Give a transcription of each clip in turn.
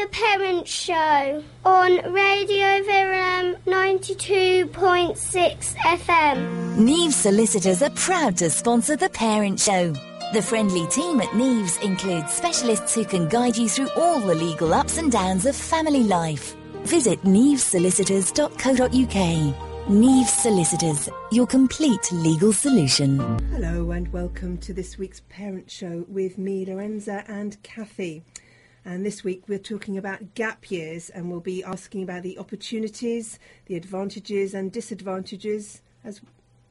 Parent Show on Radio Verulam 92.6 FM. Neves Solicitors are proud to sponsor The Parent Show. The friendly team at Neves includes specialists who can guide you through all the legal ups and downs of family life. Visit nevesolicitors.co.uk. Neves Solicitors, your complete legal solution. Hello and welcome to this week's Parent Show with me, Lorenza, and Kathy. And this week we're talking about gap years, and we'll be asking about the opportunities, the advantages and disadvantages, as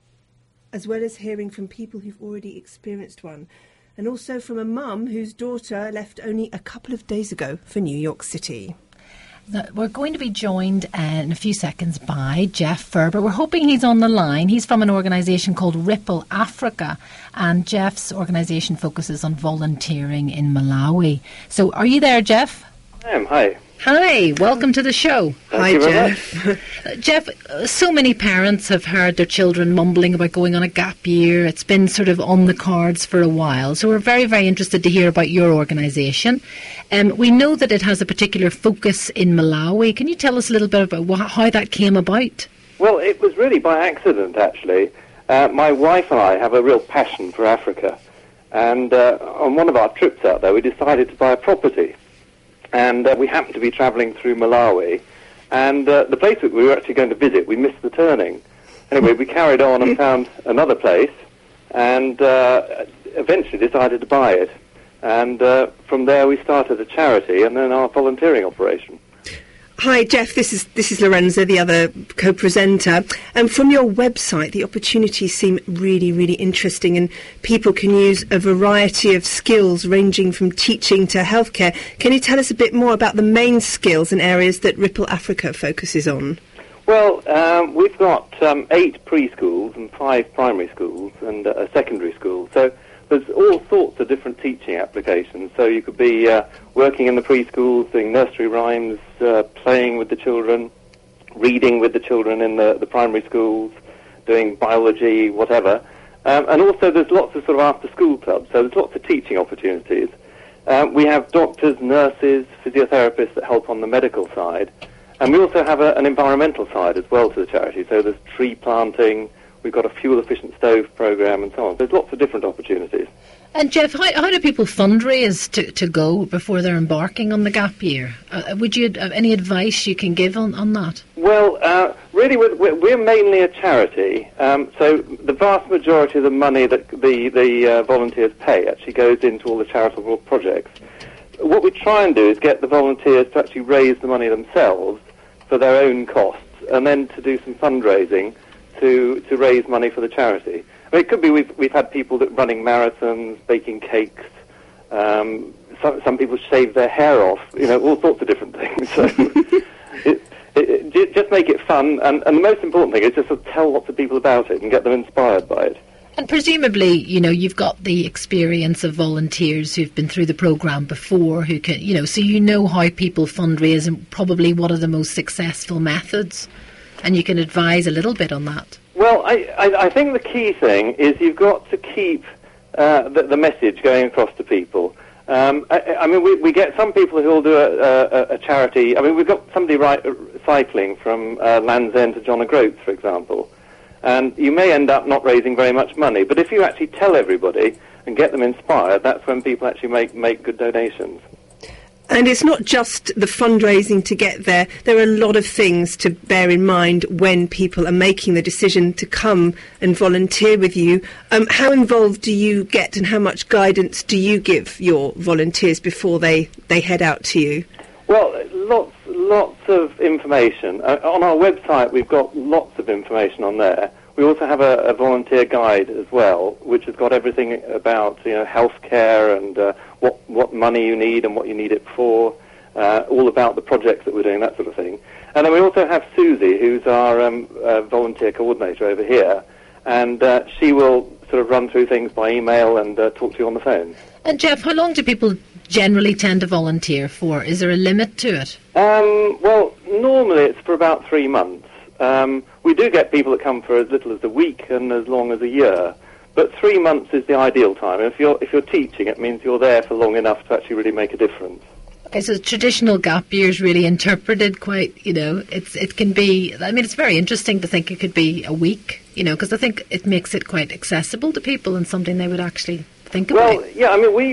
well as hearing from people who've already experienced one. And also from a mum whose daughter left only a couple of days ago for New York City. We're going to be joined in a few seconds by Jeff Ferber. We're hoping he's on the line. He's from an organisation called Ripple Africa, and Jeff's organisation focuses on volunteering in Malawi. So are you there, Jeff? I am. Hi. Hi, welcome to the show. Thank you very Jeff. Jeff, so many parents have heard their children mumbling about going on a gap year. It's been sort of on the cards for a while. So we're very, very interested to hear about your organisation. We know that it has a particular focus in Malawi. Can you tell us a little bit about how that came about? Well, it was really by accident, actually. My wife and I have a real passion for Africa. And on one of our trips out there, we decided to buy a property. And we happened to be travelling through Malawi, and the place that we were actually going to visit, we missed the turning. Anyway, we carried on and found another place, and eventually decided to buy it. And from there we started a charity and then our volunteering operation. Hi, Jeff. This is Lorenza, the other co-presenter. And from your website, the opportunities seem really, really interesting, and people can use a variety of skills ranging from teaching to healthcare. Can you tell us a bit more about the main skills and areas that Ripple Africa focuses on? Well, we've got 8 preschools and 5 primary schools and a secondary school. So there's all sorts of different teaching applications. So you could be working in the preschools, doing nursery rhymes, playing with the children, reading with the children in the primary schools, doing biology, whatever. And also there's lots of sort of after-school clubs, so there's lots of teaching opportunities. We have doctors, nurses, physiotherapists that help on the medical side. And we also have an environmental side as well to the charity. So there's tree planting, we've got a fuel-efficient stove program and so on. There's lots of different opportunities. And Jeff, how do people fundraise to go before they're embarking on the gap year? Would you have any advice you can give on that? Well, really, we're mainly a charity. So the vast majority of the money that the volunteers pay actually goes into all the charitable projects. What we try and do is get the volunteers to actually raise the money themselves for their own costs, and then to do some fundraising to raise money for the charity. I mean, it could be we've had people that running marathons, baking cakes. Some people shave their hair off. All sorts of different things. So just make it fun, and the most important thing is just to tell lots of people about it and get them inspired by it. And presumably, you've got the experience of volunteers who've been through the programme before, who can, so you know how people fundraise and probably what are the most successful methods, and you can advise a little bit on that. Well, I think the key thing is you've got to keep the message going across to people. I mean, we get some people who will do a charity. I mean, we've got somebody cycling from Land's End to John O'Groats, for example. And you may end up not raising very much money, but if you actually tell everybody and get them inspired, that's when people actually make good donations. And it's not just the fundraising to get there. There are a lot of things to bear in mind when people are making the decision to come and volunteer with you. How involved do you get, and how much guidance do you give your volunteers before they head out to you? Well, lots of information. On our website, we've got lots of information on there. We also have a volunteer guide as well, which has got everything about healthcare and what money you need and what you need it for, all about the projects that we're doing, that sort of thing. And then we also have Susie, who's our volunteer coordinator over here, and she will sort of run through things by email and talk to you on the phone. And Jeff, how long do people generally tend to volunteer for? Is there a limit to it? Well, normally it's for about 3 months. We do get people that come for as little as a week and as long as a year, but 3 months is the ideal time. If you're teaching, it means you're there for long enough to actually really make a difference. Okay, so traditional gap year is really interpreted quite, it can be, it's very interesting to think it could be a week, because I think it makes it quite accessible to people and something they would actually think about. Well, yeah,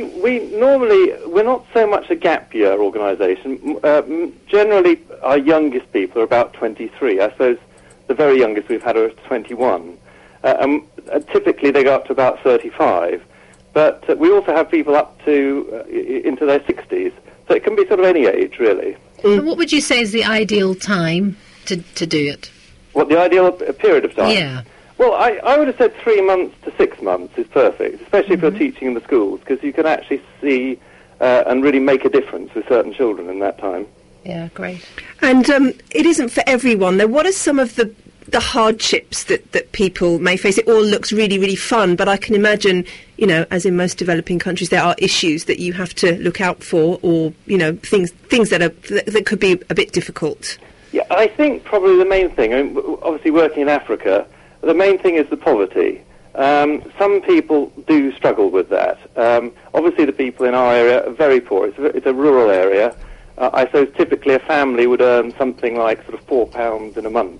we're not so much a gap year organisation. Generally, our youngest people are about 23. I suppose the very youngest we've had are 21. Typically they go up to about 35. But we also have people up to into their 60s. So it can be sort of any age, really. So what would you say is the ideal time to do it? What, the ideal period of time? Yeah. Well, I would have said 3 months to 6 months is perfect, especially if you're teaching in the schools, because you can actually see and really make a difference with certain children in that time. Yeah, great. And it isn't for everyone, though. What are some of the hardships that people may face? It all looks really, really fun, but I can imagine, as in most developing countries, there are issues that you have to look out for, or, things that could be a bit difficult. Yeah, I think probably the main thing, obviously working in Africa, the main thing is the poverty. Some people do struggle with that. Obviously the people in our area are very poor. It's a rural area. I suppose typically a family would earn something like sort of £4 in a month.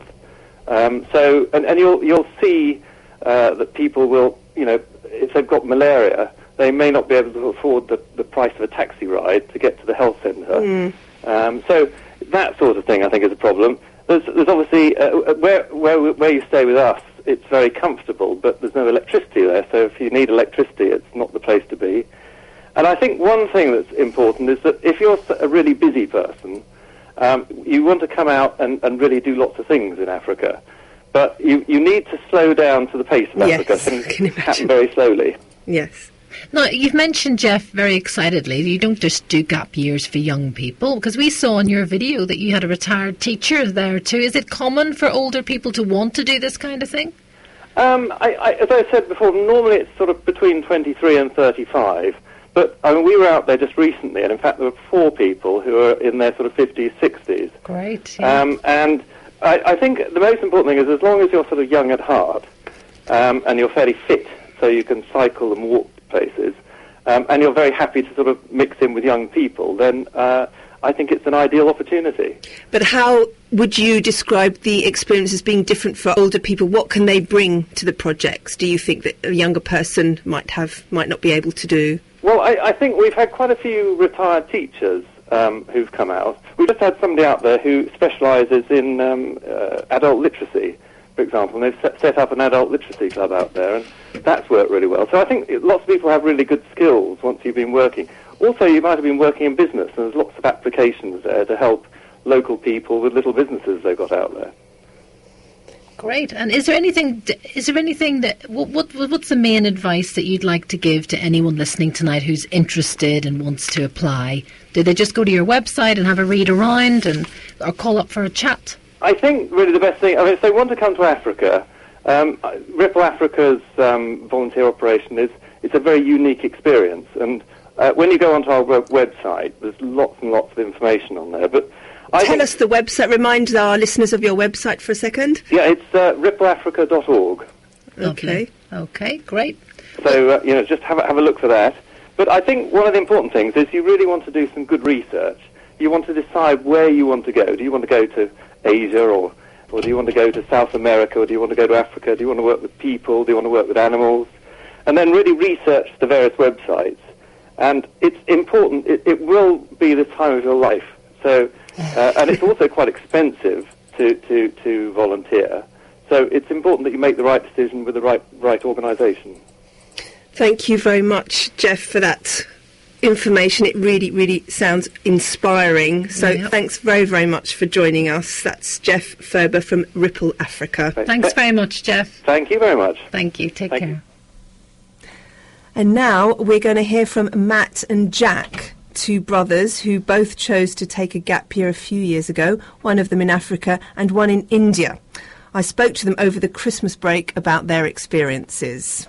So you'll see that people will, if they've got malaria, they may not be able to afford the price of a taxi ride to get to the health centre. So that sort of thing, I think, is a problem. There's obviously where you stay with us, it's very comfortable, but there's no electricity there. So if you need electricity, it's not the place to be. And I think one thing that's important is that if you're a really busy person, you want to come out and really do lots of things in Africa. But you need to slow down to the pace of Africa. Things happen very slowly. Yes. Now, you've mentioned, Jeff, very excitedly, you don't just do gap years for young people, because we saw in your video that you had a retired teacher there too. Is it common for older people to want to do this kind of thing? As I said before, normally it's sort of between 23 and 35. But we were out there just recently, and in fact there were 4 people who are in their sort of 50s, 60s. Great. Yeah. And I think the most important thing is, as long as you're sort of young at heart, and you're fairly fit, so you can cycle and walk places, and you're very happy to sort of mix in with young people, then I think it's an ideal opportunity. But how would you describe the experience as being different for older people? What can they bring to the projects, do you think, that a younger person might not be able to do? Well, I think we've had quite a few retired teachers who've come out. We just had somebody out there who specialises in adult literacy, for example, and they've set up an adult literacy club out there, and that's worked really well. So I think lots of people have really good skills once you've been working. Also, you might have been working in business, and there's lots of applications there to help local people with little businesses they've got out there. Great. And is there anything that, what's the main advice that you'd like to give to anyone listening tonight who's interested and wants to apply? Do they just go to your website and have a read around or call up for a chat? I think really the best thing, if they want to come to Africa, Ripple Africa's volunteer operation it's a very unique experience. And when you go onto our website, there's lots and lots of information on there. But Tell us the website. Remind our listeners of your website for a second. Yeah, it's rippleafrica.org. Okay, great. So, just have a look for that. But I think one of the important things is you really want to do some good research. You want to decide where you want to go. Do you want to go to Asia, or do you want to go to South America, or do you want to go to Africa? Do you want to work with people? Do you want to work with animals? And then really research the various websites. And it's important. It will be the time of your life. So, and it's also quite expensive to volunteer. So it's important that you make the right decision with the right organisation. Thank you very much, Jeff, for that information. It really, really sounds inspiring. So Thanks very, very much for joining us. That's Jeff Ferber from Ripple Africa. Thanks very much, Jeff. Thank you very much. Thank you. Take care. And now we're going to hear from Matt and Jack, 2 brothers who both chose to take a gap year a few years ago, one of them in Africa and one in India. I spoke to them over the Christmas break about their experiences.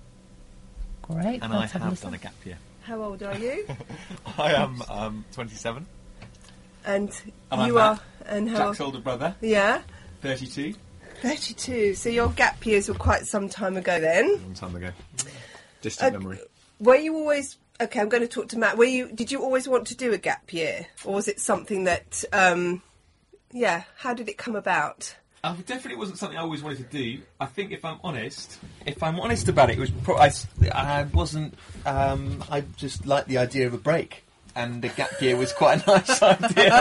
Great. And I have done a gap year. How old are you? I am 27. And you you are... And how Jack's older brother. Yeah? 32. 32. So your gap years were quite some time ago then? A long time ago. Distant memory. Were you always Okay, I'm going to talk to Matt. Did you always want to do a gap year, or was it something that? How did it come about? It definitely wasn't something I always wanted to do. I think if I'm honest about it, it was I wasn't. I just liked the idea of a break, and the gap year was quite a nice idea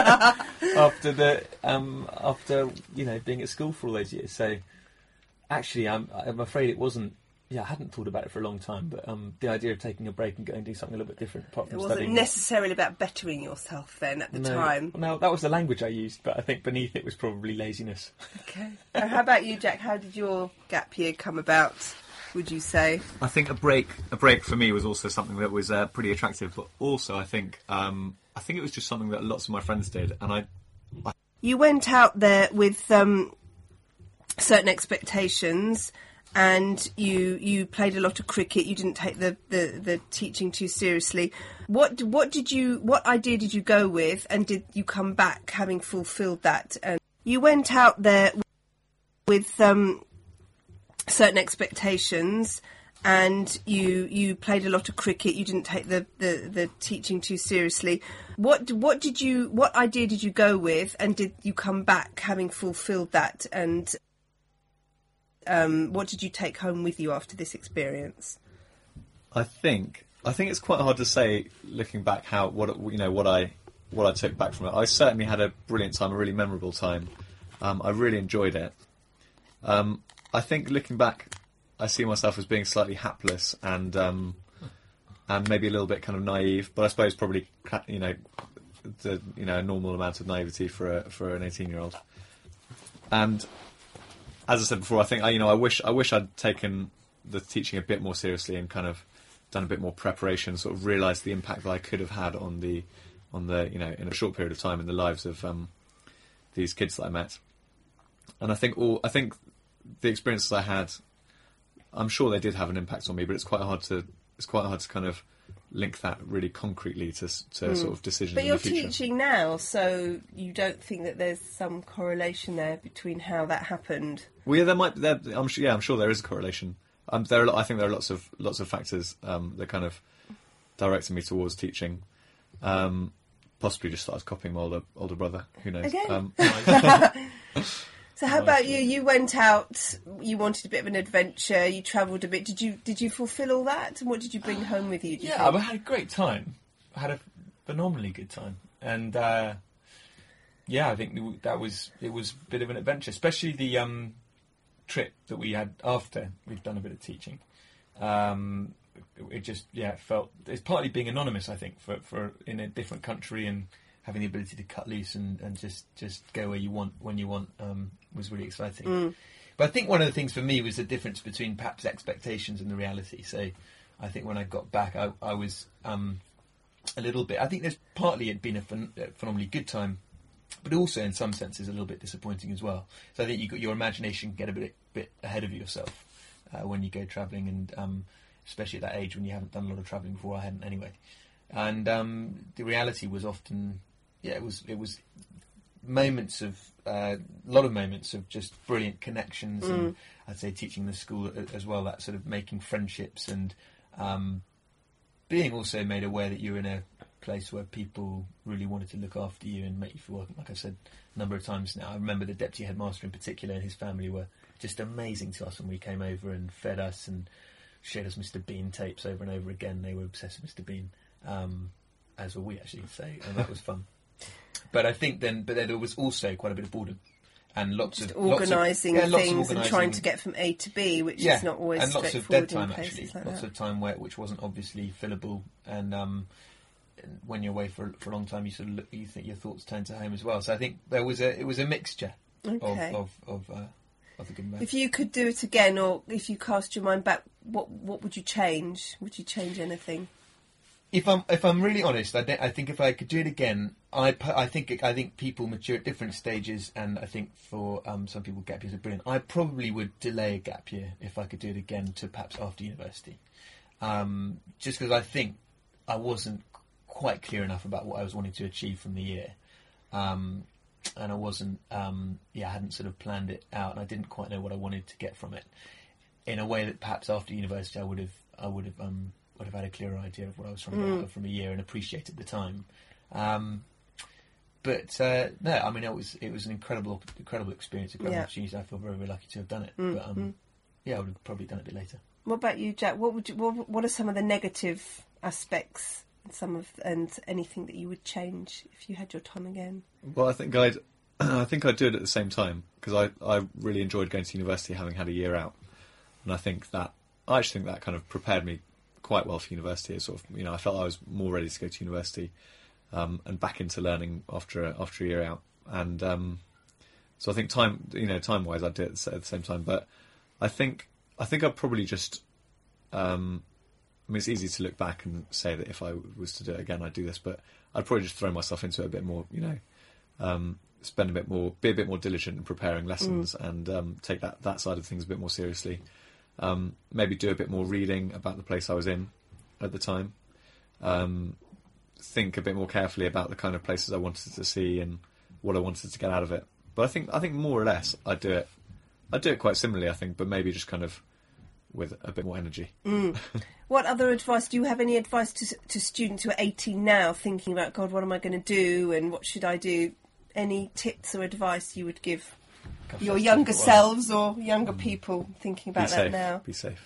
after being at school for all those years. So actually, I'm afraid it wasn't. Yeah, I hadn't thought about it for a long time, but the idea of taking a break and going and doing something a little bit different, apart from studying. It wasn't necessarily about bettering yourself then at the time. No, that was the language I used, but I think beneath it was probably laziness. Okay. How about you, Jack? How did your gap year come about, would you say? I think a break for me was also something that was pretty attractive, but also I think it was just something that lots of my friends did, and I You went out there with certain expectations. And you played a lot of cricket. You didn't take the teaching too seriously. What idea did you go with, and did you come back having fulfilled that? And you went out there with certain expectations, and you played a lot of cricket. You didn't take the teaching too seriously. What idea did you go with, and did you come back having fulfilled that? And what did you take home with you after this experience? I think it's quite hard to say looking back what I took back from it. I certainly had a brilliant time, a really memorable time. I really enjoyed it. I think looking back, I see myself as being slightly hapless and maybe a little bit kind of naive, but I suppose probably a normal amount of naivety for an 18-year-old. And as I said before, I think I wish I'd taken the teaching a bit more seriously and kind of done a bit more preparation, sort of realised the impact that I could have had on the in a short period of time in the lives of these kids that I met. And I think the experiences I had, I'm sure they did have an impact on me, but it's quite hard to kind of link that really concretely to sort of decisions in the future. But you're teaching now, so you don't think that there's some correlation there between how that happened? Well, yeah, I'm sure there is a correlation. I think there are lots of factors that kind of directed me towards teaching. Possibly just started copying my older brother. Who knows? Again? So how about you? You went out. You wanted a bit of an adventure. You travelled a bit. Did you fulfil all that? And what did you bring home with you? I had a great time. I had a phenomenally good time, and I think it was a bit of an adventure, especially the trip that we had after we'd done a bit of teaching. It just it felt it's partly being anonymous. I think for in a different country and having the ability to cut loose and just go where you want when you want was really exciting. But I think one of the things for me was the difference between perhaps expectations and the reality. So I think when I got back, I was a little bit. I think there's partly it'd been a phenomenally good time, but also in some senses a little bit disappointing as well. So I think your imagination can get a bit ahead of yourself when you go travelling, and especially at that age when you haven't done a lot of travelling before. I hadn't anyway, and the reality was often. Yeah, it was moments of a lot of moments of just brilliant connections, and I'd say teaching the school as well. That sort of making friendships and being also made aware that you're in a place where people really wanted to look after you and make you feel welcome. Like I've said a number of times now, I remember the deputy headmaster in particular and his family were just amazing to us when we came over and fed us and showed us Mr. Bean tapes over and over again. They were obsessed with Mr. Bean, as were we actually. So and that was fun. But I think then there was also quite a bit of boredom and lots of organising things and trying to get from A to B, which is not always and lots of straightforward dead time in places actually, like lots that. of time which wasn't obviously fillable. And when you're away for a long time, you think your thoughts turn to home as well. So I think it was a mixture of the good and bad. If you could do it again, or if you cast your mind back, what would you change? Would you change anything? If I'm really honest, I think if I could do it again, I think people mature at different stages, and I think for some people gap years are brilliant. I probably would delay a gap year if I could do it again to perhaps after university, just because I think I wasn't quite clear enough about what I was wanting to achieve from the year, and I wasn't I hadn't sort of planned it out, and I didn't quite know what I wanted to get from it in a way that perhaps after university I would have I'd have had a clearer idea of what I was trying to get out of from a year and appreciated the time. But no, I mean, it was an incredible experience, a great opportunity. I feel very, very lucky to have done it. But I would have probably done it a bit later. What about you, Jack? What are some of the negative aspects, and anything that you would change if you had your time again? Well, I think I'd do it at the same time, because I really enjoyed going to university, having had a year out, and I actually think that kind of prepared me quite well for university. It's sort of, I felt I was more ready to go to university and back into learning after a year out, and so I think time-wise, I'd do it at the same time. But I think I'd probably just. It's easy to look back and say that if I was to do it again, I'd do this, but I'd probably just throw myself into it a bit more, spend a bit more, be a bit more diligent in preparing lessons and take that side of things a bit more seriously. Maybe do a bit more reading about the place I was in at the time. Think a bit more carefully about the kind of places I wanted to see and what I wanted to get out of it. But I think more or less I'd do it quite similarly, I think, but maybe just kind of with a bit more energy. What other advice, do you have any advice to students who are 18 now, thinking about, God, what am I going to do and what should I do? Any tips or advice you would give your younger selves or younger people thinking about that now? Be safe.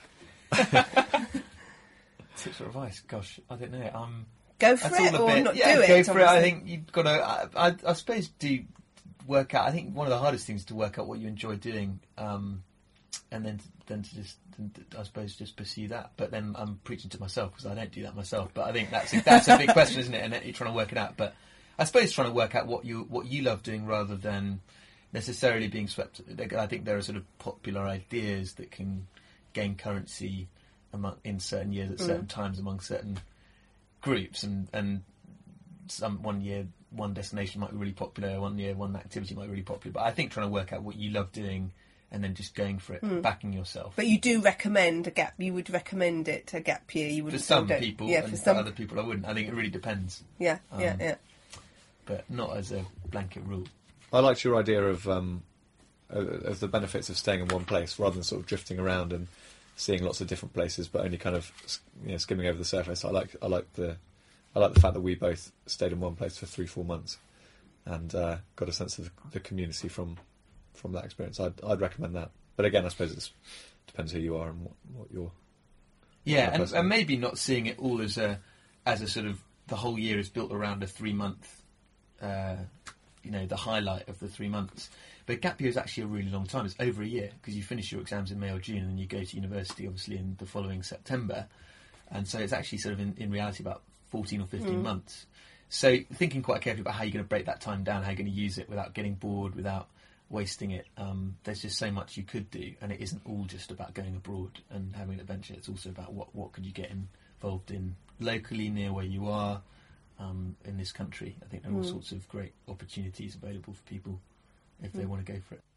Tips or advice? Gosh, I don't know. Go for it or not do it? Go for it. I think you've got to, I suppose, do work out. I think one of the hardest things is to work out what you enjoy doing, and then to just, I suppose, just pursue that. But then I'm preaching to myself because I don't do that myself. But I think that's a big question, isn't it? And you're trying to work it out. But I suppose trying to work out what you love doing rather than necessarily being swept. I think there are sort of popular ideas that can gain currency in certain years at certain times among certain groups, and one year one destination might be really popular, one year one activity might be really popular. But I think trying to work out what you love doing and then just going for it, backing yourself. But you do recommend a gap. You would recommend it, a gap year. You would for some people, and for other people I wouldn't. I think it really depends. Yeah. But not as a blanket rule. I liked your idea of the benefits of staying in one place rather than sort of drifting around and seeing lots of different places, but only kind of skimming over the surface. I like the fact that we both stayed in one place for 3-4 months and got a sense of the community from that experience. I'd recommend that. But again, I suppose it depends who you are and what you're. Yeah, and maybe not seeing it all as a sort of the whole year is built around a 3-month. The highlight of the 3 months. But gap year is actually a really long time. It's over a year because you finish your exams in May or June and then you go to university obviously in the following September. And so it's actually sort of in reality about 14 or 15 months. So thinking quite carefully about how you're going to break that time down, how you're going to use it without getting bored, without wasting it. There's just so much you could do, and it isn't all just about going abroad and having an adventure. It's also about what could you get involved in locally near where you are. In this country, I think there are all sorts of great opportunities available for people if they want to go for it.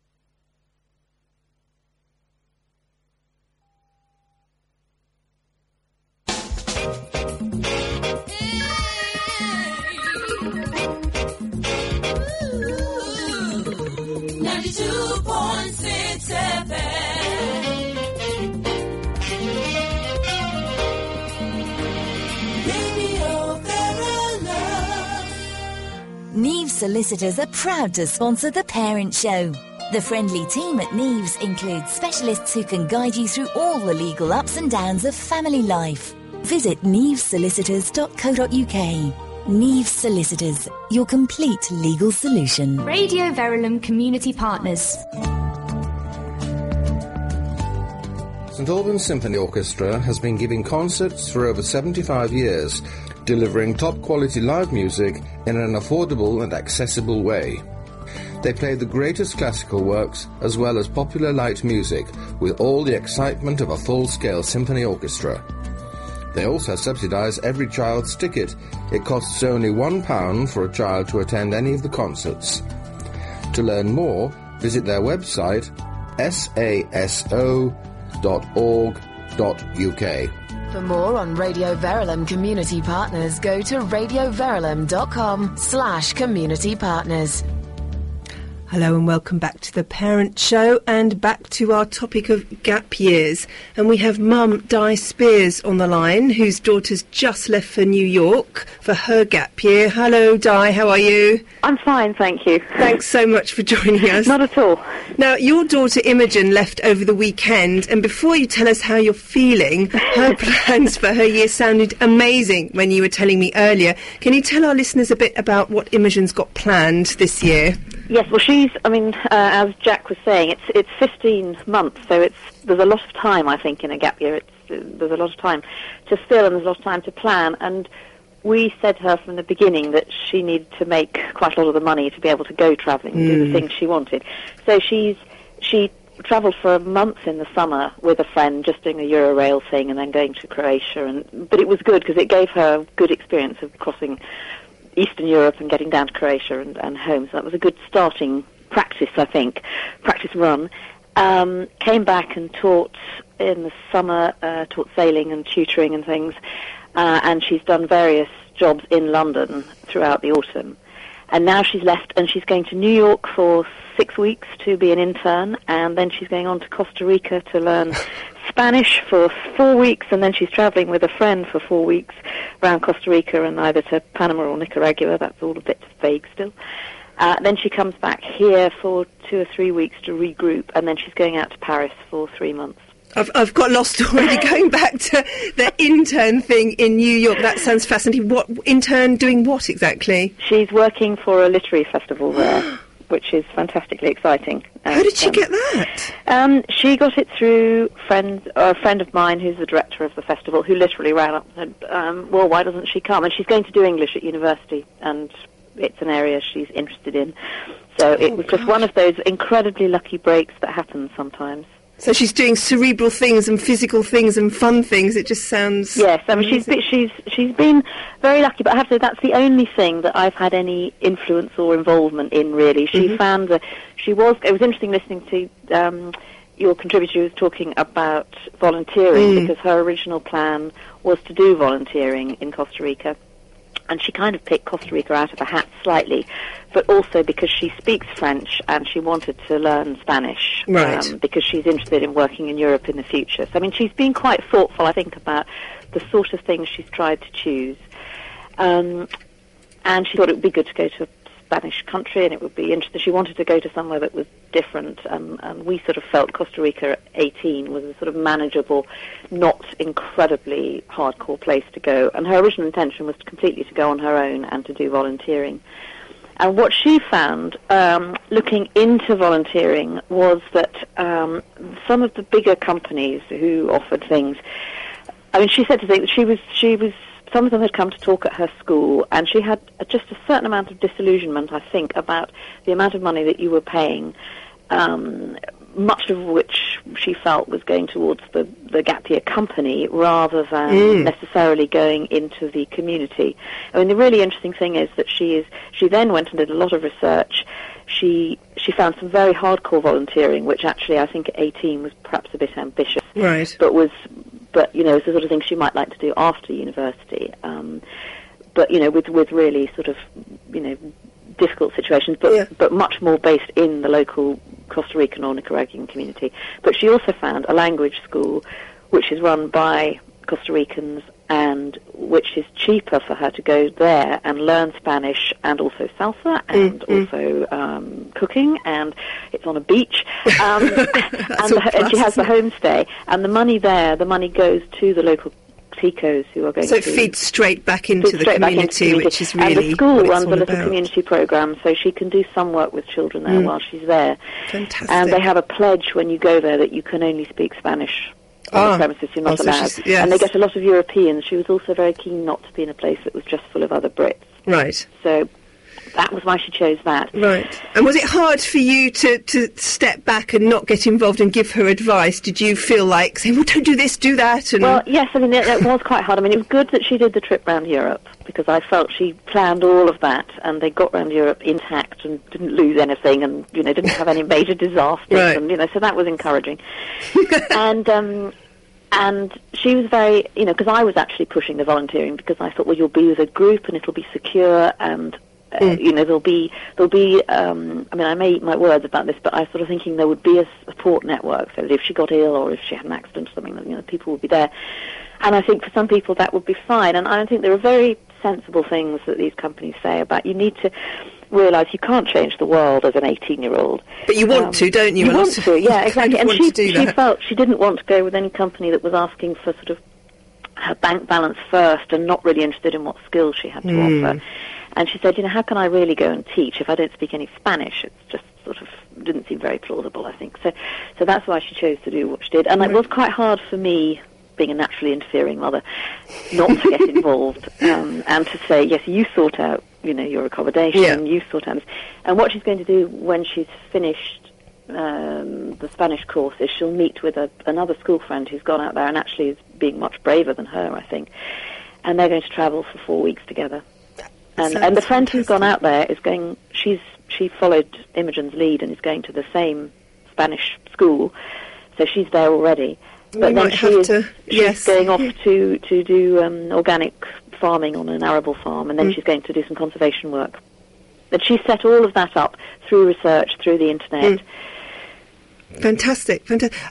Neves Solicitors are proud to sponsor The Parent Show. The friendly team at Neves includes specialists who can guide you through all the legal ups and downs of family life. Visit nevesolicitors.co.uk. Neves Solicitors, your complete legal solution. Radio Verulam Community Partners. St Albans Symphony Orchestra has been giving concerts for over 75 years, delivering top-quality live music in an affordable and accessible way. They play the greatest classical works as well as popular light music with all the excitement of a full-scale symphony orchestra. They also subsidise every child's ticket. It costs only £1 for a child to attend any of the concerts. To learn more, visit their website saso.org.uk. For more on Radio Verulam Community Partners, go to radioverulam.com/community partners. Hello and welcome back to the Parent Show and back to our topic of gap years. And we have Mum Di Spears on the line, whose daughter's just left for New York for her gap year. Hello Di, how are you? I'm fine, thank you. Thanks so much for joining us. Not at all. Now, your daughter Imogen left over the weekend, and before you tell us how you're feeling, her plans for her year sounded amazing when you were telling me earlier. Can you tell our listeners a bit about what Imogen's got planned this year? Yes, well, as Jack was saying, it's 15 months, so there's a lot of time, I think, in a gap year. There's a lot of time to fill and there's a lot of time to plan. And we said to her from the beginning that she needed to make quite a lot of the money to be able to go travelling and do the things she wanted. So she travelled for a month in the summer with a friend, just doing a Eurorail thing and then going to Croatia. But it was good because it gave her a good experience of crossing Eastern Europe and getting down to Croatia and home. So that was a good starting practice, I think, practice run. Came back and taught in the summer, taught sailing and tutoring and things. And she's done various jobs in London throughout the autumn. And now she's left and she's going to New York for 6 weeks to be an intern, and then she's going on to Costa Rica to learn Spanish for 4 weeks, and then she's travelling with a friend for 4 weeks around Costa Rica and either to Panama or Nicaragua. That's all a bit vague still. Then she comes back here for 2 or 3 weeks to regroup, and then she's going out to Paris for 3 months. I've got lost already. Going back to the intern thing in New York, that sounds fascinating. What intern doing what exactly? She's working for a literary festival there, which is fantastically exciting. How did she get that? She got it through a friend of mine who's the director of the festival, who literally ran up and said, well, why doesn't she come? And she's going to do English at university, and it's an area she's interested in. So it was just one of those incredibly lucky breaks that happens sometimes. So she's doing cerebral things and physical things and fun things. It just sounds... Yes, I mean, she's been very lucky, but I have to say that's the only thing that I've had any influence or involvement in, really. She found that it was interesting listening to your contributor who was talking about volunteering, because her original plan was to do volunteering in Costa Rica. And she kind of picked Costa Rica out of a hat slightly, but also because she speaks French and she wanted to learn Spanish, because she's interested in working in Europe in the future. So, I mean, she's been quite thoughtful, I think, about the sort of things she's tried to choose. And she thought it would be good to go to a Spanish country, and it would be interesting. She wanted to go to somewhere that was different, and we sort of felt Costa Rica at 18 was a sort of manageable, not incredibly hardcore place to go. And her original intention was completely to go on her own and to do volunteering. And what she found, looking into volunteering, was that some of the bigger companies who offered things, I mean, she said to think that she was some of them had come to talk at her school, and she had just a certain amount of disillusionment, I think, about the amount of money that you were paying, much of which she felt was going towards the gap year company rather than necessarily going into the community. I mean, the really interesting thing is that she then went and did a lot of research. She found some very hardcore volunteering, which actually I think at 18 was perhaps a bit ambitious. Right. But, you know, it's the sort of thing she might like to do after university. But, you know, with really sort of, you know, difficult situations, but much more based in the local Costa Rican or Nicaraguan community. But she also found a language school which is run by Costa Ricans and which is cheaper for her to go there and learn Spanish and also salsa and also cooking, and it's on a beach, and she has the homestay, and the money goes to the local Ticos who are going to... So it feeds straight back into the community, which is really... And the school runs a little community program, so she can do some work with children there while she's there. Fantastic. And they have a pledge when you go there that you can only speak Spanish on the premises, you're not allowed. Yes. And they get a lot of Europeans. She was also very keen not to be in a place that was just full of other Brits. Right. So that was why she chose that. Right. And was it hard for you to step back and not get involved and give her advice? Did you feel like saying, well, don't do this, do that? And... Well, yes, I mean, it was quite hard. I mean, it was good that she did the trip round Europe, because I felt she planned all of that, and they got round Europe intact and didn't lose anything, and, you know, didn't have any major disasters. Right. And, you know, so that was encouraging. And she was very, you know, because I was actually pushing the volunteering, because I thought, well, you'll be with a group and it'll be secure, and there'll be. I mean, I may eat my words about this, but I was sort of thinking there would be a support network, so that if she got ill or if she had an accident or something, that people would be there. And I think for some people that would be fine. And I think there are very sensible things that these companies say about you need to realise you can't change the world as an 18-year-old. But you want to, don't you? You want to, yeah, exactly. And she felt she didn't want to go with any company that was asking for sort of her bank balance first and not really interested in what skills she had to offer. And she said, how can I really go and teach if I don't speak any Spanish? It's just sort of didn't seem very plausible, I think. So that's why she chose to do what she did. And it was quite hard for me, being a naturally interfering mother, not to get involved and to say, yes, you sort out, your accommodation, you sort out this. And what she's going to do when she's finished the Spanish course is she'll meet with another school friend who's gone out there and actually is being much braver than her, I think. And they're going to travel for 4 weeks together. And the friend who's gone out there is going, she followed Imogen's lead and is going to the same Spanish school, so she's there already. But then she's going off to do organic farming on an arable farm, and then she's going to do some conservation work. But she set all of that up through research, through the internet. Fantastic.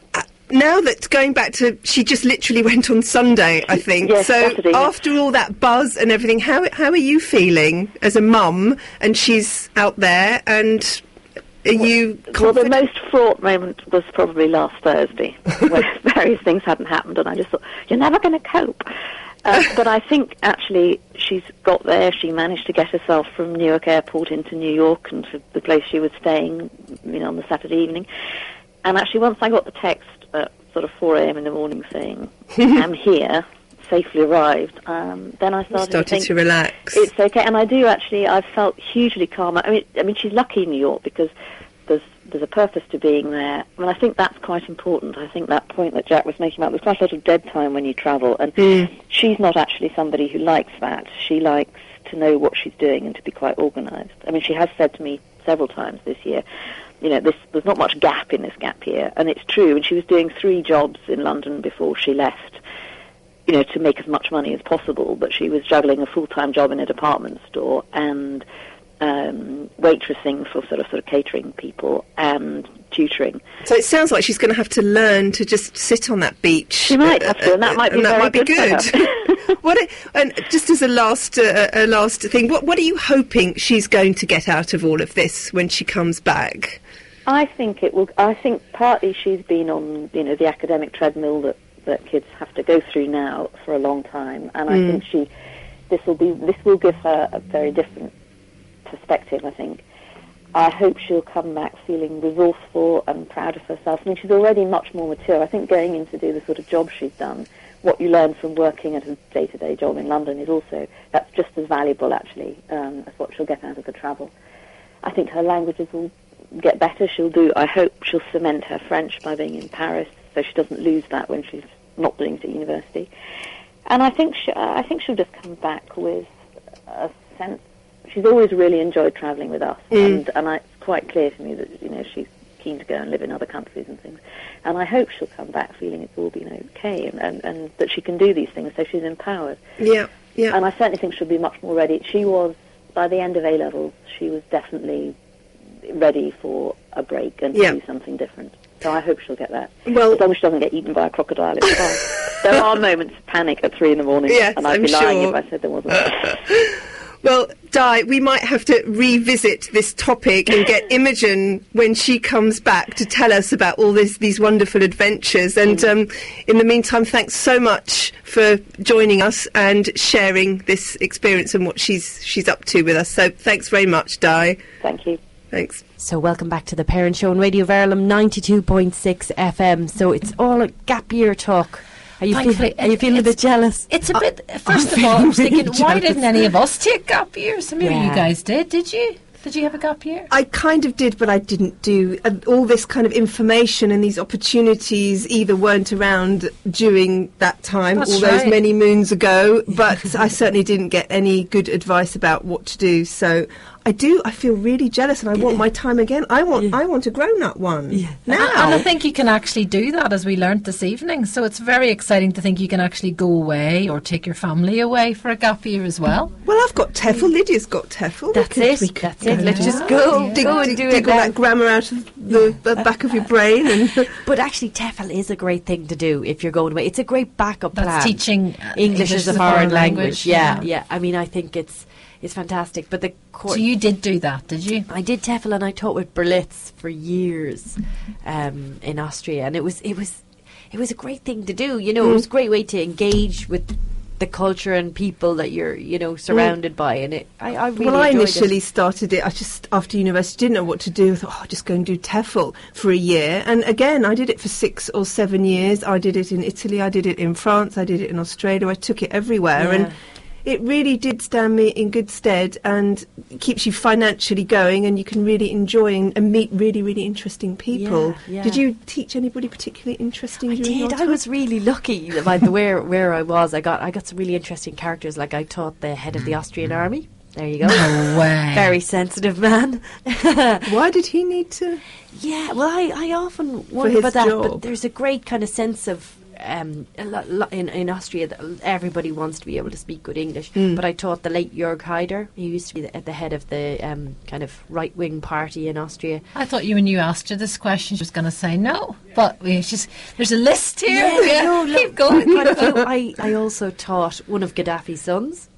Now that going back to, she just literally went on Sunday, I think. Yes, so Saturday, after all that buzz and everything, how are you feeling as a mum? And she's out there, and are you confident? Well, the most fraught moment was probably last Thursday, when various things hadn't happened, and I just thought, you're never going to cope. But I think, actually, she's got there. She managed to get herself from Newark Airport into New York and to the place she was staying, on the Saturday evening. And actually, once I got the text at sort of 4 a.m. in the morning saying, I'm here, safely arrived, then I started to relax. It's okay. And I've felt hugely calm. I mean, she's lucky in New York because there's a purpose to being there. I mean, I think that's quite important. I think that point that Jack was making about, there's quite a lot of dead time when you travel, and she's not actually somebody who likes that. She likes to know what she's doing and to be quite organised. I mean, she has said to me several times this year, there's not much gap in this gap year, and it's true. And she was doing 3 jobs in London before she left, to make as much money as possible, but she was juggling a full-time job in a department store and waitressing for sort of catering people and tutoring. So it sounds like she's going to have to learn to just sit on that beach. She might have to, and that might be good. And just as a last thing, what are you hoping she's going to get out of all of this when she comes back? I think it will. I think partly she's been on the academic treadmill that kids have to go through now for a long time, and I think this will give her a very different perspective, I think. I hope she'll come back feeling resourceful and proud of herself. I mean, she's already much more mature. I think going in to do the sort of job she's done, what you learn from working at a day-to-day job in London is also, that's just as valuable, actually, as what she'll get out of the travel. I think her languages will get better. I hope she'll cement her French by being in Paris, so she doesn't lose that when she's not doing it at university. And I think she'll just come back with a sense. She's always really enjoyed travelling with us, and it's quite clear to me that she's keen to go and live in other countries and things. And I hope she'll come back feeling it's all been okay, and that she can do these things, so she's empowered. Yeah. And I certainly think she'll be much more ready. She was, by the end of A-levels, she was definitely ready for a break and to do something different. So I hope she'll get that. Well, as long as she doesn't get eaten by a crocodile, it's fine. There are moments of panic at 3 a.m, and I'd be lying if I said there wasn't. Well, Di, we might have to revisit this topic and get Imogen, when she comes back, to tell us about all these wonderful adventures. And in the meantime, thanks so much for joining us and sharing this experience and what she's up to with us. So thanks very much, Di. Thank you. Thanks. So welcome back to the Parent Show on Radio Verulam 92.6 FM. So it's all a gap year talk. Are you feeling a bit jealous? It's a bit. First of all, I was thinking, why didn't any of us take gap years? Maybe you guys did. Did you? Did you have a gap year? I kind of did, but I didn't do all this kind of information, and these opportunities either weren't around during that time, those many moons ago, but I certainly didn't get any good advice about what to do. So I do. I feel really jealous, and I want my time again. I want a grown-up one now. And I think you can actually do that, as we learnt this evening. So it's very exciting to think you can actually go away or take your family away for a gap year as well. Well, I've got TEFL. Lydia's got TEFL. That's it. Let's just go and do it. Dig all that grammar out of the back of your brain. But actually, TEFL is a great thing to do if you're going away. It's a great backup plan. That's teaching English as a foreign language. Yeah. I mean, I think it's fantastic. But so you did do that, did you? I did TEFL, and I taught with Berlitz for years in Austria, and it was a great thing to do. You know, it was a great way to engage with the culture and people that you're surrounded by, and I really enjoyed it. I initially started it. I just after university didn't know what to do. I thought, I'll just go and do TEFL for a year. And again, I did it for 6 or 7 years. I did it in Italy. I did it in France. I did it in Australia. I took it everywhere, and it really did stand me in good stead, and it keeps you financially going, and you can really enjoy and meet really, really interesting people. Yeah. Did you teach anybody particularly interesting? I did. I was really lucky by where I was. I got some really interesting characters. Like I taught the head of the Austrian army. There you go. No way. Very sensitive man. Why did he need to? Yeah, well, I often wonder about that. But there's a great kind of sense of in Austria that everybody wants to be able to speak good English. But I taught the late Jörg Haider. He used to be at the head of the kind of right-wing party in Austria. I thought when you asked her this question, she was going to say no. But there's a list here. Keep going. I also taught one of Gaddafi's sons.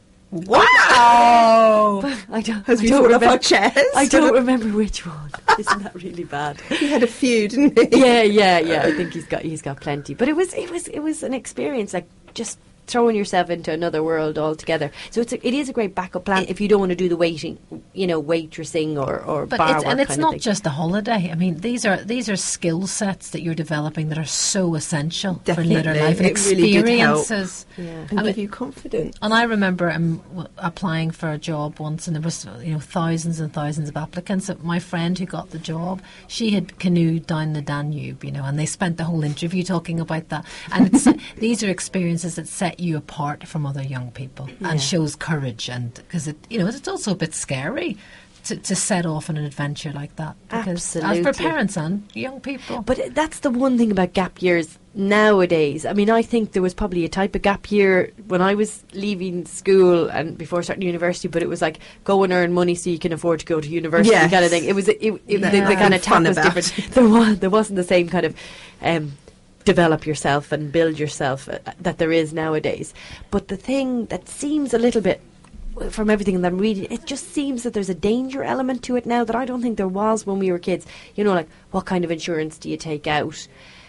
Wow! I don't remember. Off our chairs? I don't remember which one. Isn't that really bad? He had a few, didn't he? Yeah. I think he's got plenty. But it was an experience, like just throwing yourself into another world altogether. So it is a great backup plan if you don't want to do the waiting, waitressing or bar work. And it's not just a holiday. I mean, these are skill sets that you're developing that are so essential for later life, and experiences. Really and give you confidence. And I remember applying for a job once, and there was thousands and thousands of applicants. My friend who got the job, she had canoed down the Danube, and they spent the whole interview talking about that. And these are experiences that set you apart from other young people and shows courage, and because it's also a bit scary to set off on an adventure like that, because absolutely, for parents and young people. But that's the one thing about gap years nowadays. I mean, I think there was probably a type of gap year when I was leaving school and before starting university, but it was like go and earn money so you can afford to go to university kind of thing. It was the kind of tack was different. There wasn't the same kind of develop yourself and build yourself that there is nowadays. But the thing that seems a little bit, from everything that I'm reading, it just seems that there's a danger element to it now that I don't think there was when we were kids. Like what kind of insurance do you take out?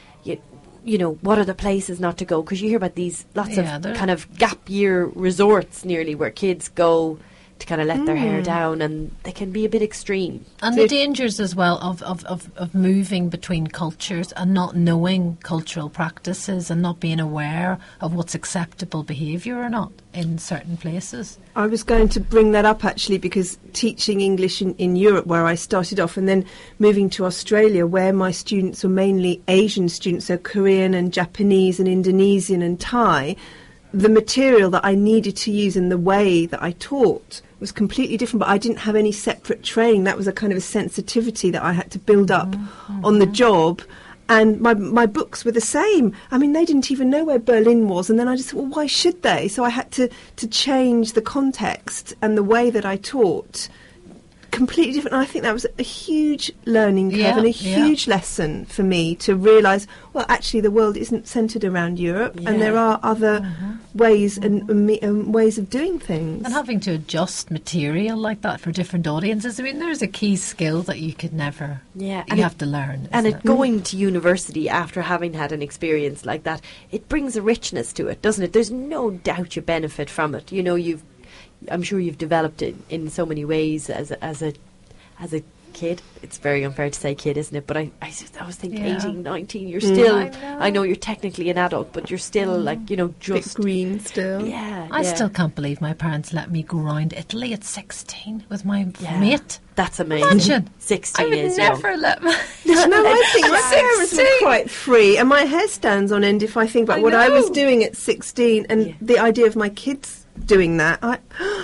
What are the places not to go? Because you hear about these lots of kind of gap year resorts nearly where kids go to kind of let their hair down, and they can be a bit extreme. And the dangers as well of moving between cultures and not knowing cultural practices and not being aware of what's acceptable behaviour or not in certain places. I was going to bring that up actually, because teaching English in Europe, where I started off, and then moving to Australia where my students were mainly Asian students, so Korean and Japanese and Indonesian and Thai, the material that I needed to use and the way that I taught was completely different, but I didn't have any separate training. That was a kind of a sensitivity that I had to build up on the job. And my books were the same. I mean, they didn't even know where Berlin was. And then I just thought, well, why should they? So I had to change the context and the way that I taught completely different. And I think that was a huge learning curve and a huge lesson for me to realise, well, actually the world isn't centred around Europe, and there are other ways and ways of doing things. And having to adjust material like that for different audiences, I mean, there's a key skill that you could never, you have to learn. And going to university after having had an experience like that, it brings a richness to it, doesn't it? There's no doubt you benefit from it. I'm sure you've developed it in so many ways as a kid. It's very unfair to say kid, isn't it? But I was thinking 18, 19, you're still, I know you're technically an adult, but you're still just bit green still. I still can't believe my parents let me go around Italy at 16 with my mate. That's amazing. Imagine. 16 is young. I would never let my... No, I think my parents were quite free, and my hair stands on end if I think about what I was doing at 16 and the idea of my kids doing that. I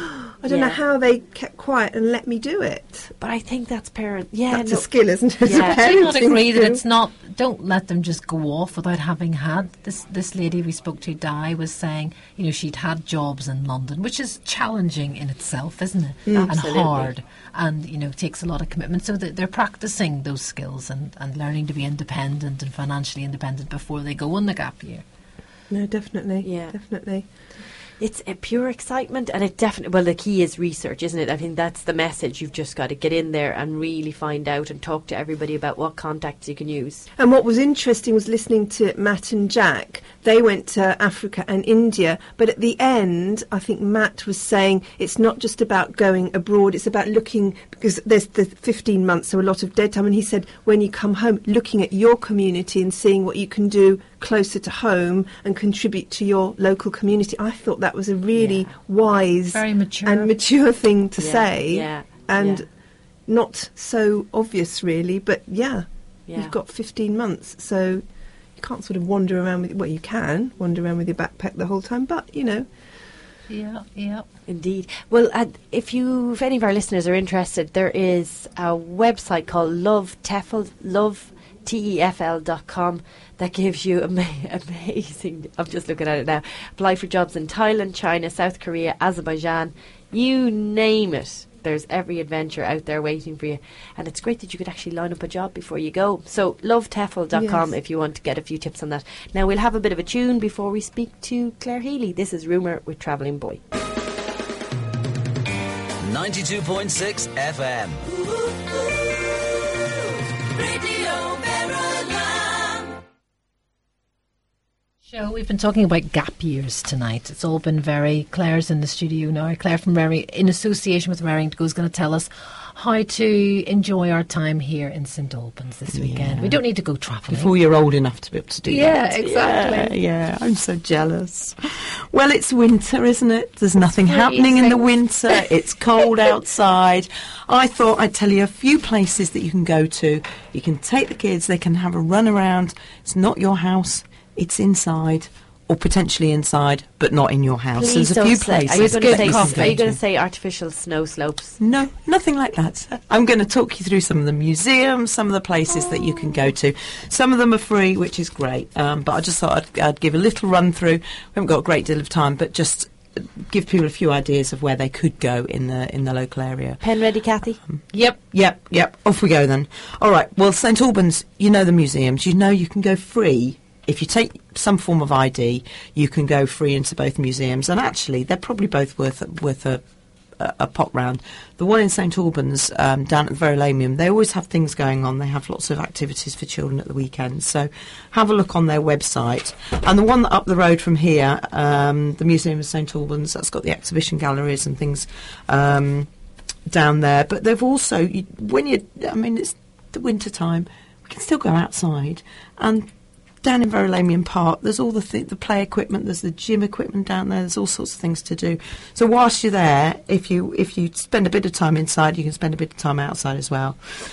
I don't know how they kept quiet and let me do it. But I think that's parent. That's a skill, isn't it? Yeah. I do not agree that skill. it's not. Don't let them just go off without having had. This lady we spoke to, Di, was saying, she'd had jobs in London, which is challenging in itself, isn't it? And hard, and takes a lot of commitment. So that they're practicing those skills and learning to be independent and financially independent before they go on the gap year. No, definitely. Yeah, definitely. It's a pure excitement, and it definitely. Well, the key is research, isn't it? I think that's the message. You've just got to get in there and really find out and talk to everybody about what contacts you can use. And what was interesting was listening to Matt and Jack. They went to Africa and India, but at the end, I think Matt was saying it's not just about going abroad, it's about looking, because there's the 15 months, so a lot of dead time, and he said when you come home, looking at your community and seeing what you can do closer to home and contribute to your local community. I thought that was a really wise very mature thing to say, and not so obvious really, but you've got 15 months, so you can't sort of wander around with, well, you can wander around with your backpack the whole time, but Yeah. Indeed. Well, if any of our listeners are interested, there is a website called TEFL.com that gives you amazing. I'm just looking at it now. Apply for jobs in Thailand, China, South Korea, Azerbaijan, you name it. There's every adventure out there waiting for you, and it's great that you could actually line up a job before you go. So lovetefl.com if you want to get a few tips on that. Now we'll have a bit of a tune before we speak to Claire Healy. This is Rumour with Travelling Boy. 92.6 FM. Radio Verulam. So we've been talking about gap years tonight. It's all been Claire's in the studio now. Claire from Rearing, in association with Rearing to Go, is going to tell us how to enjoy our time here in St Albans this weekend. We don't need to go travelling. Before you're old enough to be able to do that. Yeah, exactly. Yeah, I'm so jealous. Well, it's winter, isn't it? There's nothing happening in the winter. It's cold outside. I thought I'd tell you a few places that you can go to. You can take the kids, they can have a run around. It's not your house. It's inside, or potentially inside, but not in your house. Please There's a few places. Are you going to say artificial snow slopes? No, nothing like that. I'm going to talk you through some of the museums, some of the places that you can go to. Some of them are free, which is great. But I just thought I'd give a little run through. We haven't got a great deal of time, but just give people a few ideas of where they could go in the local area. Pen ready, Kathy? Yep. Off we go then. All right. Well, St Albans, you know the museums. You know you can go free. If you take some form of ID, you can go free into both museums, and actually they're probably both worth a pop round. The one in St Albans, down at the Verulamium, they always have things going on. They have lots of activities for children at the weekend, so have a look on their website. And the one that up the road from here, the Museum of St Albans, that's got the exhibition galleries and things down there. But they've also, it's the winter time, we can still go outside, and down in Verulamium Park, there's all the play equipment, there's the gym equipment down there, there's all sorts of things to do. So whilst you're there, if you spend a bit of time inside, you can spend a bit of time outside as well.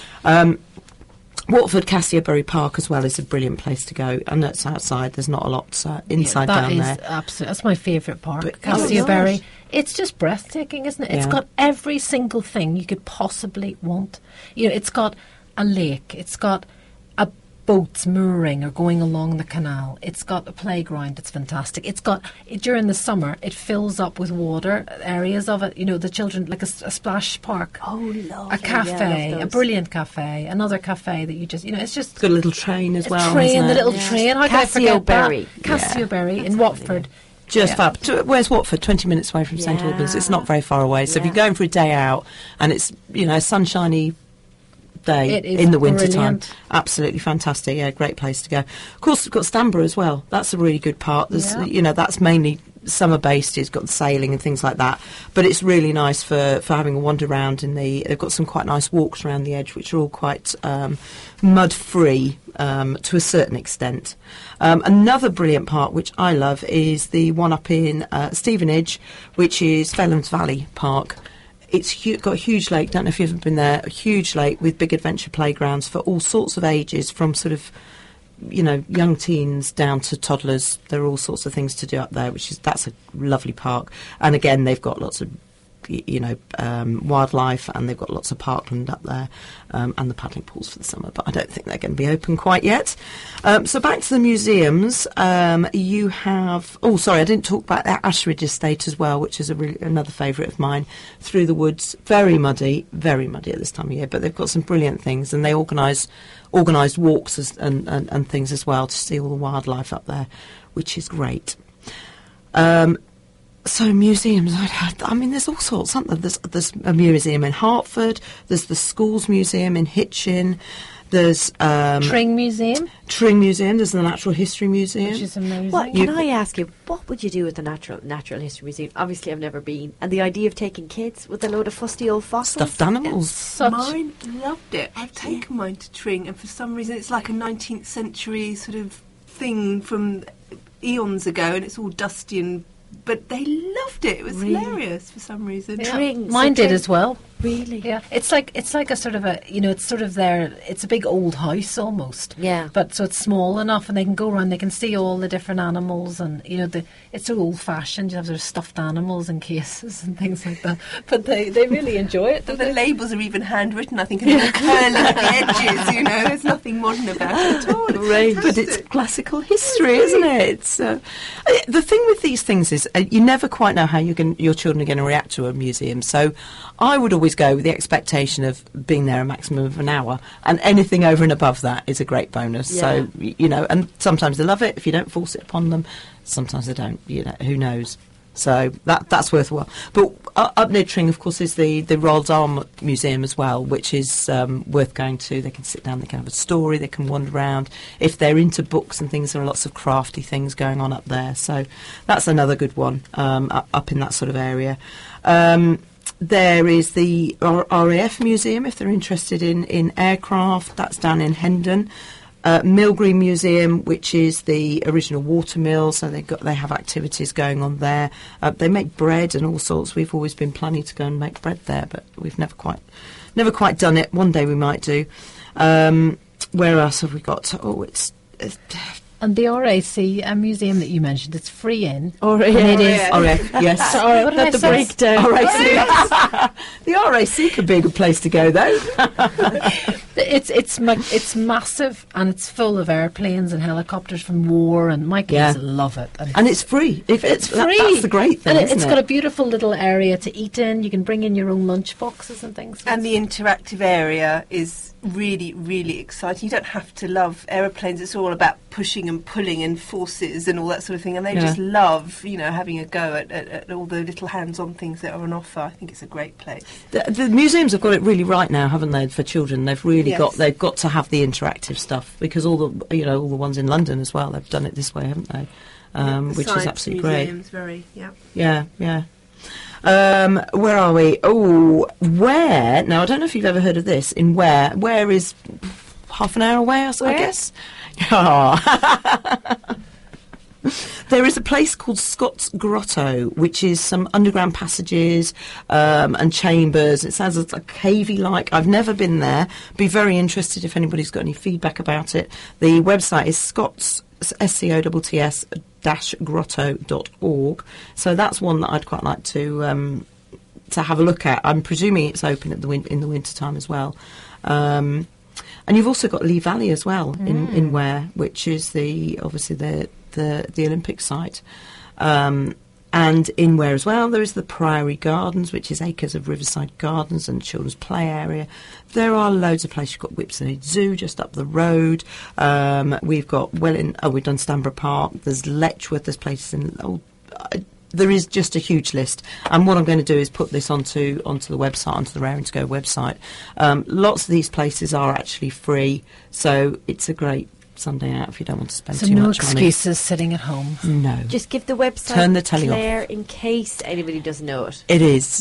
Watford Castleberry Park as well is a brilliant place to go, and that's outside. There's not a lot inside down there. Absolutely, that's my favourite park, Castleberry. It's just breathtaking, isn't it? Yeah. It's got every single thing you could possibly want. It's got a lake, it's got boats mooring or going along the canal. It's got a playground that's fantastic. It's got, during the summer, it fills up with water, areas of it, the children, like a splash park. Oh, lovely. A cafe, a brilliant cafe, another cafe that you just, it's just... It's got a little train as well, the little train. How can I forget that? Castleberry in Watford. Just fab. Where's Watford? 20 minutes away from St Albans. It's not very far away. So if you're going for a day out and it's, a sunshiny day in the winter time, absolutely fantastic. Yeah, great place to go. Of course, we've got Stanborough as well. That's a really good part. There's that's mainly summer based. It's got the sailing and things like that, but it's really nice for having a wander around. They've got some quite nice walks around the edge, which are all quite mud free to a certain extent. Another brilliant park which I love is the one up in Stevenage, which is Felhams Valley Park. It's got a huge lake, don't know if you've ever been there, a huge lake with big adventure playgrounds for all sorts of ages, from sort of, young teens down to toddlers. There are all sorts of things to do up there, that's a lovely park. And again, they've got lots of wildlife, and they've got lots of parkland up there, and the paddling pools for the summer, but I don't think they're going to be open quite yet. So back to the museums. You have... Oh, sorry, I didn't talk about the Ashridge Estate as well, which is another favourite of mine. Through the woods, very muddy at this time of year, but they've got some brilliant things, and they organised walks and things as well to see all the wildlife up there, which is great. So museums, I mean, there's all sorts, aren't there? There's a museum in Hertford, there's the Schools Museum in Hitchin, there's... Tring Museum, there's the Natural History Museum. Which is amazing. What, can I ask you, what would you do with the Natural History Museum? Obviously, I've never been. And the idea of taking kids with a load of fusty old fossils? Stuffed animals. Mine loved it. I've taken mine to Tring, and for some reason it's like a 19th century sort of thing from eons ago, and it's all dusty but they loved it. It was hilarious for some reason. Yeah. Mine did as well. Really? Yeah. It's like a sort of it's sort of it's a big old house almost. Yeah. But so it's small enough, and they can go around, they can see all the different animals, and it's so old fashioned. You have sort of stuffed animals in cases and things like that. But they really enjoy it. The labels are even handwritten, I think, and they're curly at the edges, There's nothing modern about it at all. Right. But it's classical history, isn't it? It's, the thing with these things is you never quite know how your children are going to react to a museum. So I would always go with the expectation of being there a maximum of an hour, and anything over and above that is a great bonus. Yeah. So, and sometimes they love it if you don't force it upon them. Sometimes they don't, who knows. So that's worthwhile. But up near Tring, of course, is the Roald Dahl Museum as well, which is worth going to. They can sit down, they can have a story, they can wander around. If they're into books and things, there are lots of crafty things going on up there. So that's another good one up in that sort of area. There is the RAF Museum, if they're interested in aircraft. That's down in Hendon. Mill Green Museum, which is the original water mill, so they have activities going on there. They make bread and all sorts. We've always been planning to go and make bread there, but we've never quite done it. One day we might do. Where else have we got? It's and the RAC museum that you mentioned, it's free in. RAC, yes. Sorry, what did I say? The breakdown. RAC. The RAC could be a good place to go, though. It's massive, and it's full of airplanes and helicopters from war, and my kids love it. And it's free. It's free. That's the great thing, and isn't it's got a beautiful little area to eat in. You can bring in your own lunch boxes and things. And the interactive area is really, really exciting. You don't have to love aeroplanes. It's all about pushing and pulling and forces and all that sort of thing. And they just love, having a go at all the little hands-on things that are on offer. I think it's a great place. The museums have got it really right now, haven't they, for children? They've really they've got to have the interactive stuff, because all the all the ones in London as well, they've done it this way, haven't they? Which is absolutely great. Yeah. Where are we? Oh, Ware. Now, I don't know if you've ever heard of this. In Ware. Ware is half an hour away, I guess. There is a place called Scott's Grotto, which is some underground passages and chambers. It sounds like cavey-like. I've never been there. Be very interested if anybody's got any feedback about it. The website is Scott's, SCOTTS grotto.org. So that's one that I'd quite like to have a look at. I'm presuming it's open in the winter time as well. And you've also got Lee Valley as well in Ware, which is obviously the Olympic site. And in Ware as well, there is the Priory Gardens, which is acres of riverside gardens and children's play area. There are loads of places. You've got Whipsnade Zoo just up the road. We've got we've done Stanborough Park. There's Letchworth. There's places in. There is just a huge list. And what I'm going to do is put this onto the website, onto the Raring to Go website. Lots of these places are actually free, so it's a great Sunday out if you don't want to spend too much money. So no excuses sitting at home. No. Just give the website, turn the telly Claire, off. in case anybody doesn't know it. It is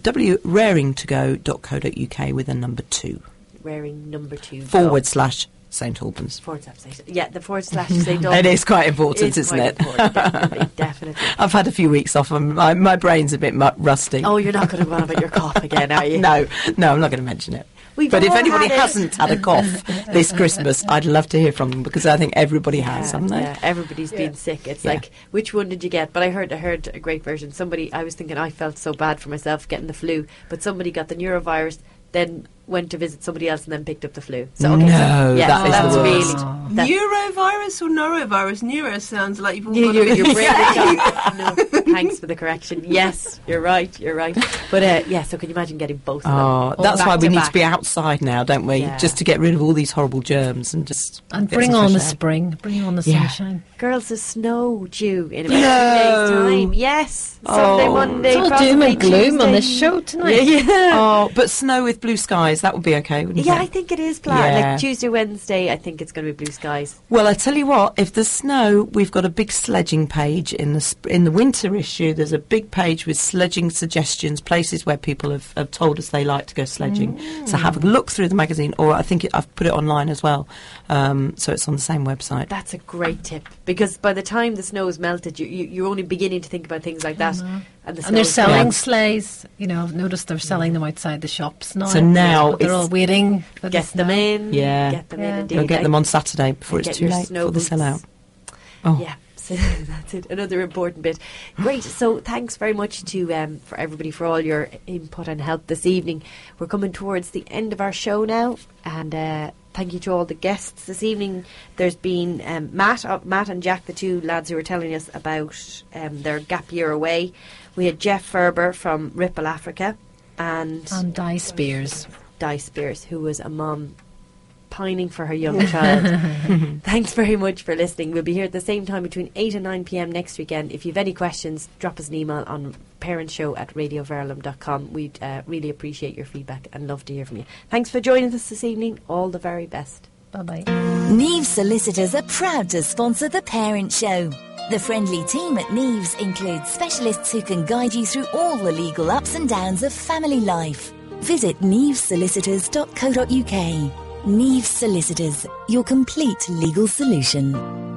www.raringtogo.co.uk with a number 2. Raring number 2. /. St Albans. Yeah, the / St Albans. It is quite important, isn't it? Definitely. I've had a few weeks off and my brain's a bit rusty. Oh, you're not going to go on about your cough again, are you? No, I'm not going to mention it. But if anybody hasn't had a cough this Christmas, I'd love to hear from them, because I think everybody has, haven't they? Yeah, everybody's been sick. It's like, which one did you get? But I heard a great version. I was thinking I felt so bad for myself getting the flu, but somebody got the neurovirus, then went to visit somebody else and then picked up the flu. So okay, that is the worst. Neurovirus or norovirus? Neuro sounds like you've all got your brain. No, thanks for the correction. Yes, you're right. But so can you imagine getting both of them? Oh, that's why we need to be outside now, don't we? Yeah. Just to get rid of all these horrible germs and bring on the spring, bring on the sunshine. Girls, there's snow due in about 2 days' time. Yes, Sunday, Monday. It's all doom and gloom on this show tonight. Yeah. Oh, but snow with blue skies, that would be okay, wouldn't it? Yeah, I think it is planned. Like Tuesday, Wednesday, I think it's going to be blue skies. Well, I tell you what, if there's snow, we've got a big sledging page in the winter issue. There's a big page with sledging suggestions, places where people have told us they like to go sledging. So have a look through the magazine, or I think I've put it online as well. So it's on the same website. That's a great tip, because by the time the snow is melted, you're only beginning to think about things like that. And they're selling sleighs. You know, I've noticed they're selling them outside the shops now. So now they're all waiting for get them in. Yeah, get them in. Indeed. We'll get them on Saturday before it's too late for the sellout. Oh. Yeah. So that's it. Another important bit. Great. So thanks very much to for everybody for all your input and help this evening. We're coming towards the end of our show now, and thank you to all the guests this evening. There's been Matt and Jack, the two lads who were telling us about their gap year away. We had Jeff Ferber from Ripple Africa, and Di Spears. Di Spears, who was a mum pining for her young child. Thanks very much for listening. We'll be here at the same time between 8 and 9 p.m. next weekend. If you have any questions, drop us an email on parentshow@radioverulam.com. We'd really appreciate your feedback and love to hear from you. Thanks for joining us this evening. All the very best. Bye-bye. Neves Solicitors are proud to sponsor The Parent Show. The friendly team at Neves includes specialists who can guide you through all the legal ups and downs of family life. Visit nevessolicitors.co.uk. Neves Solicitors, your complete legal solution.